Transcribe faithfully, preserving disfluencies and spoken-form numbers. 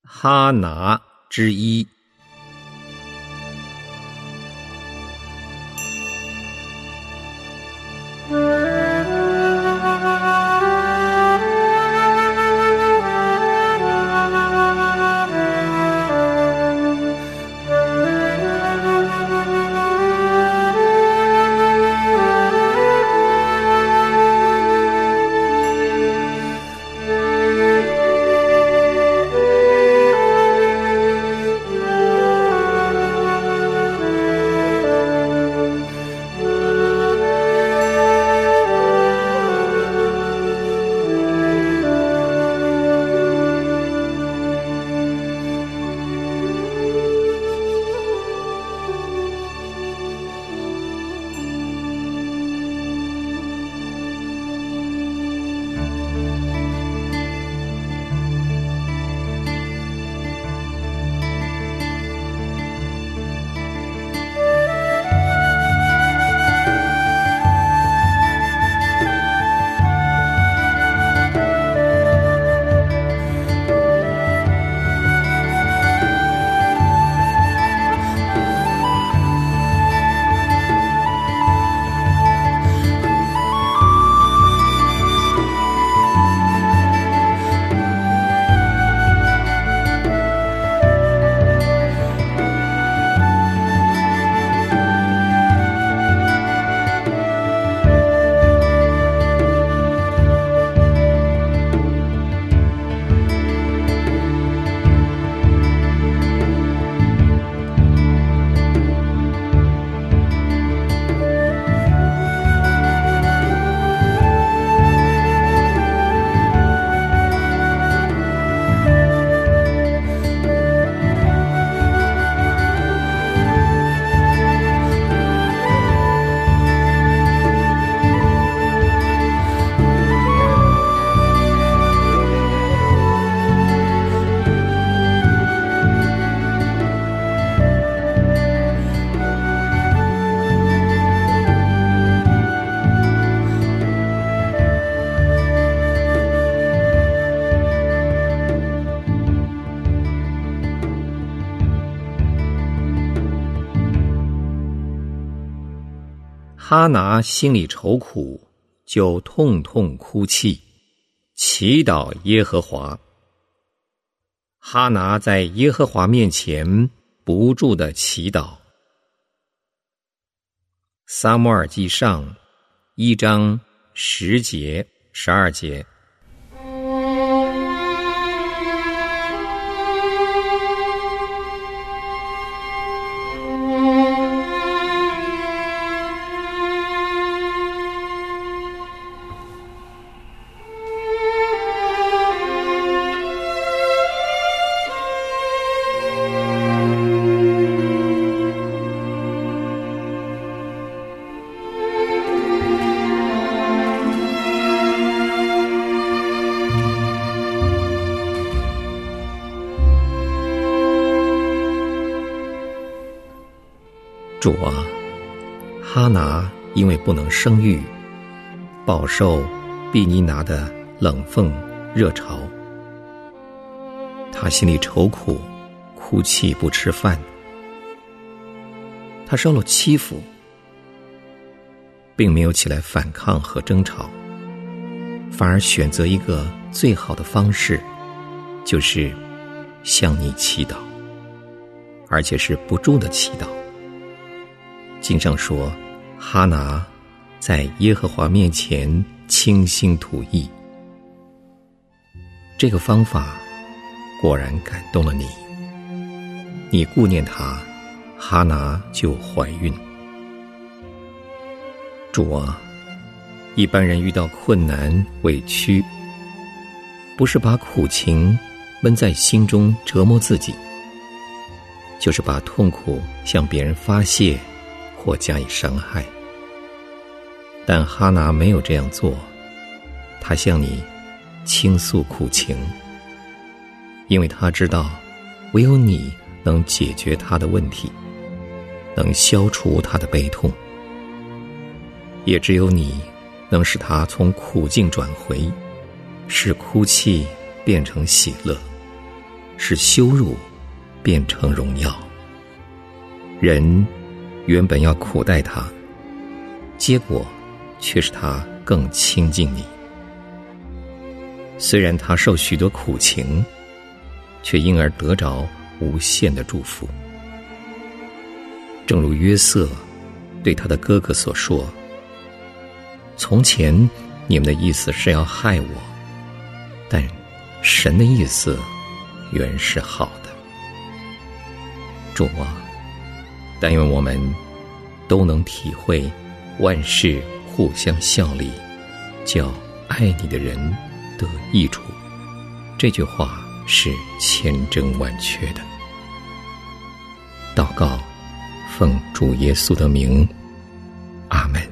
哈拿之一。哈拿心里愁苦，就痛痛哭泣，祈祷耶和华。哈拿在耶和华面前不住地祈祷。撒母耳记上一章十节、十二节。主啊，哈拿因为不能生育，饱受毕尼拿的冷讽热嘲，他心里愁苦，哭泣不吃饭。他受了欺负，并没有起来反抗和争吵，反而选择一个最好的方式，就是向你祈祷，而且是不住的祈祷。经上说，哈拿在耶和华面前倾心吐意。这个方法果然感动了你，你顾念他，哈拿就怀孕。主啊，一般人遇到困难委屈，不是把苦情闷在心中折磨自己，就是把痛苦向别人发泄或加以伤害。但哈拿没有这样做，他向你倾诉苦情，因为他知道唯有你能解决他的问题，能消除他的悲痛，也只有你能使他从苦境转回，使哭泣变成喜乐。 使羞辱变成荣耀。人原本要苦待他，结果却使他更亲近你。虽然他受许多苦情，却因而得着无限的祝福。正如约瑟对他的哥哥所说，从前你们的意思是要害我，但神的意思原是好的。主啊，但愿我们都能体会万事互相效力，叫爱你的人得益处。这句话是千真万确的。祷告，奉主耶稣的名，阿们。